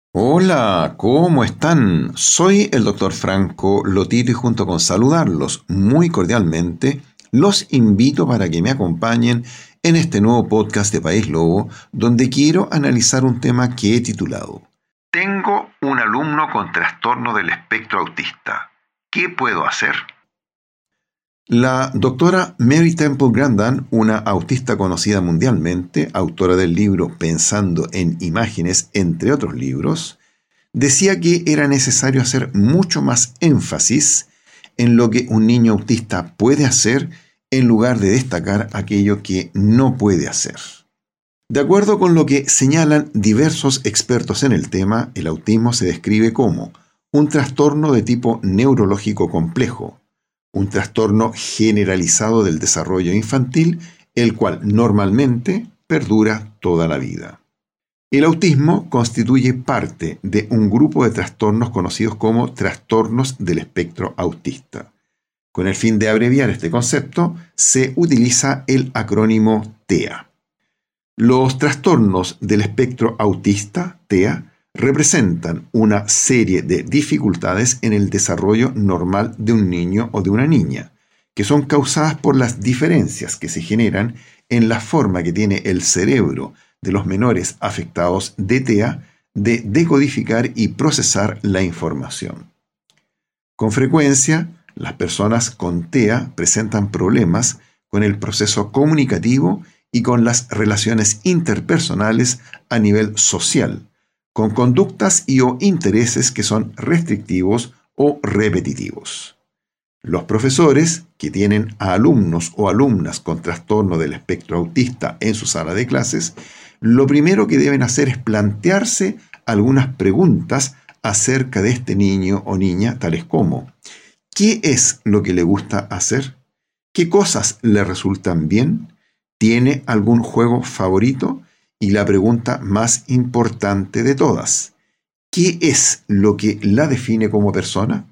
Hola, ¿cómo están? Soy el doctor Franco Lotito y junto con saludarlos muy cordialmente, los invito para que me acompañen en este nuevo podcast de País Lobo, donde quiero analizar un tema que he titulado Tengo un alumno con trastorno del espectro autista. ¿Qué puedo hacer? La doctora Mary Temple Grandin, una autista conocida mundialmente, autora del libro Pensando en Imágenes, entre otros libros, decía que era necesario hacer mucho más énfasis en lo que un niño autista puede hacer en lugar de destacar aquello que no puede hacer. De acuerdo con lo que señalan diversos expertos en el tema, el autismo se describe como un trastorno de tipo neurológico complejo, un trastorno generalizado del desarrollo infantil, el cual normalmente perdura toda la vida. El autismo constituye parte de un grupo de trastornos conocidos como trastornos del espectro autista. Con el fin de abreviar este concepto, se utiliza el acrónimo TEA. Los trastornos del espectro autista, TEA, representan una serie de dificultades en el desarrollo normal de un niño o de una niña, que son causadas por las diferencias que se generan en la forma que tiene el cerebro de los menores afectados de TEA de decodificar y procesar la información. Con frecuencia, las personas con TEA presentan problemas con el proceso comunicativo y con las relaciones interpersonales a nivel social, con conductas y o intereses que son restrictivos o repetitivos. Los profesores que tienen a alumnos o alumnas con trastorno del espectro autista en su sala de clases, lo primero que deben hacer es plantearse algunas preguntas acerca de este niño o niña, tales como: ¿qué es lo que le gusta hacer? ¿Qué cosas le resultan bien? ¿Tiene algún juego favorito? Y la pregunta más importante de todas: ¿qué es lo que la define como persona?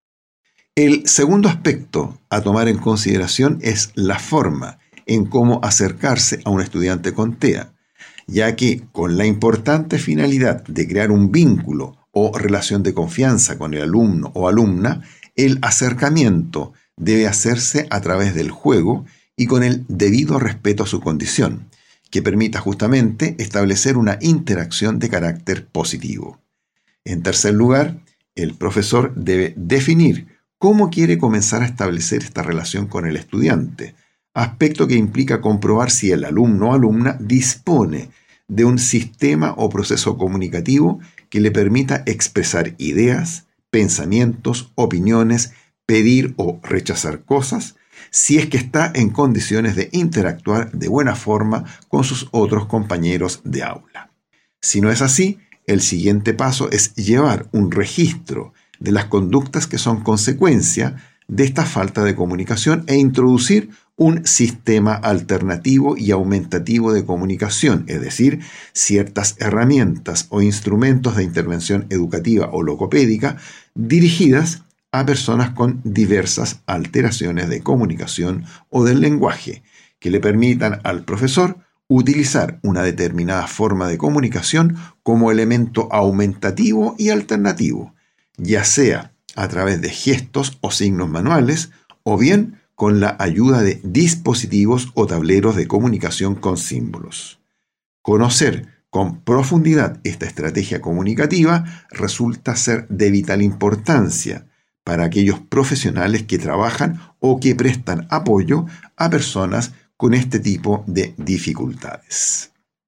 El segundo aspecto a tomar en consideración es la forma en cómo acercarse a un estudiante con TEA, ya que con la importante finalidad de crear un vínculo o relación de confianza con el alumno o alumna, el acercamiento debe hacerse a través del juego y con el debido respeto a su condición, que permita justamente establecer una interacción de carácter positivo. En tercer lugar, el profesor debe definir cómo quiere comenzar a establecer esta relación con el estudiante, aspecto que implica comprobar si el alumno o alumna dispone de un sistema o proceso comunicativo que le permita expresar ideas, pensamientos, opiniones, pedir o rechazar cosas, si es que está en condiciones de interactuar de buena forma con sus otros compañeros de aula. Si no es así, el siguiente paso es llevar un registro de las conductas que son consecuencia de esta falta de comunicación e introducir un sistema alternativo y aumentativo de comunicación, es decir, ciertas herramientas o instrumentos de intervención educativa o logopédica dirigidas a personas con diversas alteraciones de comunicación o del lenguaje, que le permitan al profesor utilizar una determinada forma de comunicación como elemento aumentativo y alternativo, ya sea a través de gestos o signos manuales, o bien con la ayuda de dispositivos o tableros de comunicación con símbolos. Conocer con profundidad esta estrategia comunicativa resulta ser de vital importancia para aquellos profesionales que trabajan o que prestan apoyo a personas con este tipo de dificultades.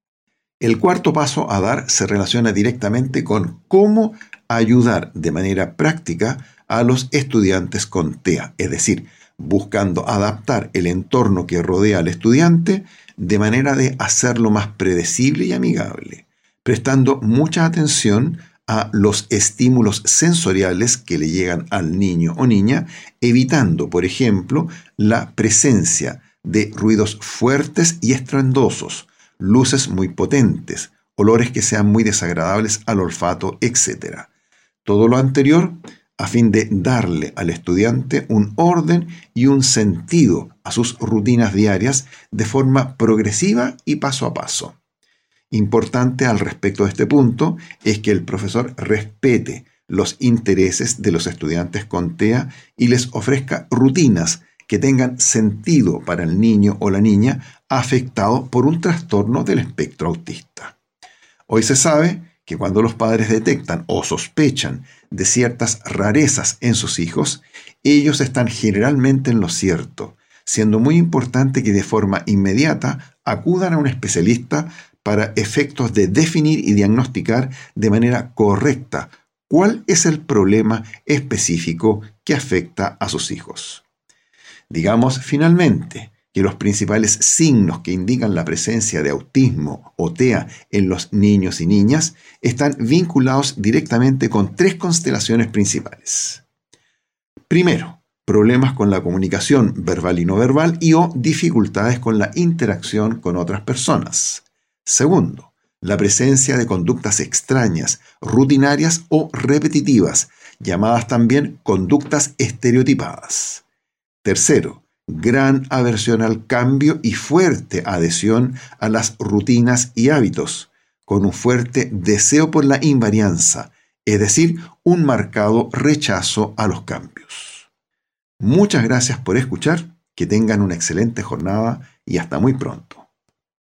El cuarto paso a dar se relaciona directamente con cómo ayudar de manera práctica a los estudiantes con TEA, es decir, buscando adaptar el entorno que rodea al estudiante de manera de hacerlo más predecible y amigable, prestando mucha atención a los estímulos sensoriales que le llegan al niño o niña, evitando, por ejemplo, la presencia de ruidos fuertes y estruendosos, luces muy potentes, olores que sean muy desagradables al olfato, etc. Todo lo anterior a fin de darle al estudiante un orden y un sentido a sus rutinas diarias de forma progresiva y paso a paso. Importante al respecto de este punto es que el profesor respete los intereses de los estudiantes con TEA y les ofrezca rutinas que tengan sentido para el niño o la niña afectado por un trastorno del espectro autista. Hoy se sabe que cuando los padres detectan o sospechan de ciertas rarezas en sus hijos, ellos están generalmente en lo cierto, siendo muy importante que de forma inmediata acudan a un especialista para efectos de definir y diagnosticar de manera correcta cuál es el problema específico que afecta a sus hijos. Digamos finalmente que los principales signos que indican la presencia de autismo o TEA en los niños y niñas están vinculados directamente con tres constelaciones principales. Primero, problemas con la comunicación verbal y no verbal o dificultades con la interacción con otras personas. Segundo, la presencia de conductas extrañas, rutinarias o repetitivas, llamadas también conductas estereotipadas. Tercero, gran aversión al cambio y fuerte adhesión a las rutinas y hábitos, con un fuerte deseo por la invarianza, es decir, un marcado rechazo a los cambios. Muchas gracias por escuchar, que tengan una excelente jornada y hasta muy pronto.